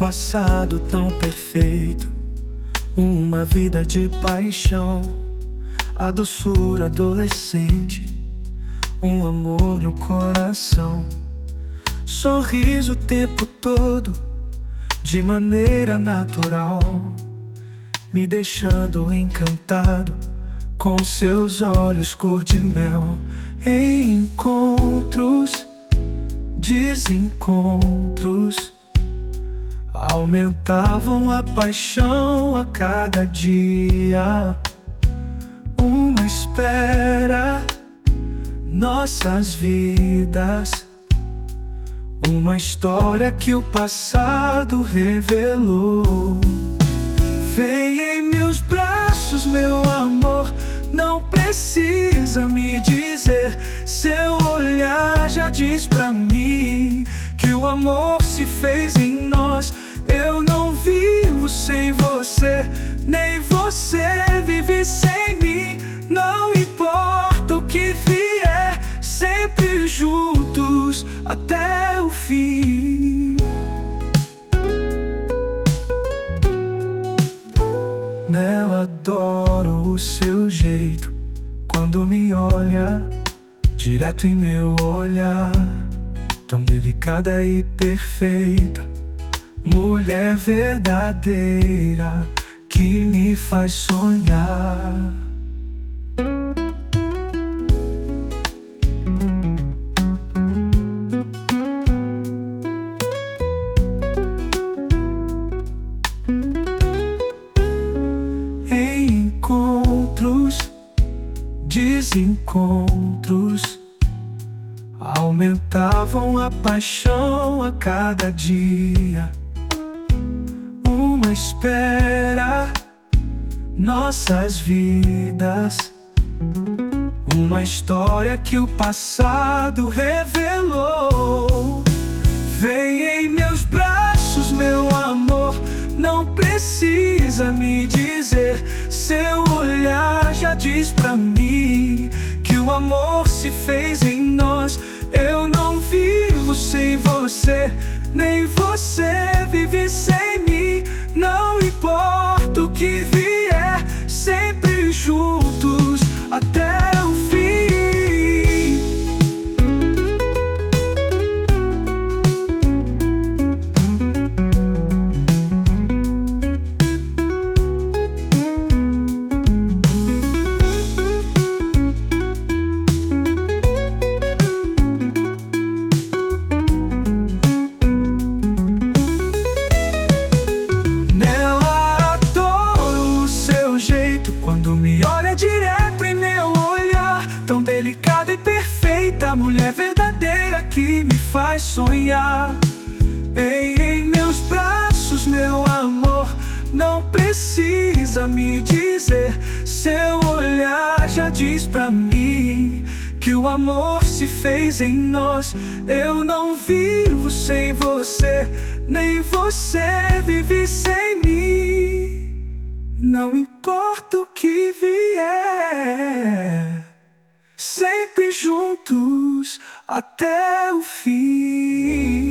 passado tão perfeito, uma vida de paixão, a doçura adolescente, um amor no coração, sorriso o tempo todo, de maneira natural, me deixando encantado com seus olhos cor de mel. Em encontros, desencontros, aumentavam a paixão a cada dia. Uma espera, nossas vidas, uma história que o passado revelou. Vem em meus braços, meu amor, não precisa me dizer. Seu olhar já diz pra mim que o amor se fez em nós. Eu não vivo sem você, nem você vive sem mim. Não importa o que vier, sempre juntos até o fim. Nela adoro o seu jeito, quando me olha direto em meu olhar, tão delicada e perfeita, mulher verdadeira que me faz sonhar. Em encontros, desencontros, aumentavam a paixão a cada dia. Uma espera, nossas vidas, uma história que o passado revelou. Vem em meus braços, meu amor, não precisa me dizer. Seu olhar já diz pra mim que o amor se fez em nós. Eu não vivo sem você, nem você vive sem mim. Não importa o que vier, sempre juntos até o fim. Quando me olha direto em meu olhar, tão delicada e perfeita, mulher verdadeira que me faz sonhar. Em meus braços, meu amor, não precisa me dizer. Seu olhar já diz pra mim que o amor se fez em nós. Eu não vivo sem você, nem você vive sem mim. Não importa o que vier, sempre juntos até o fim.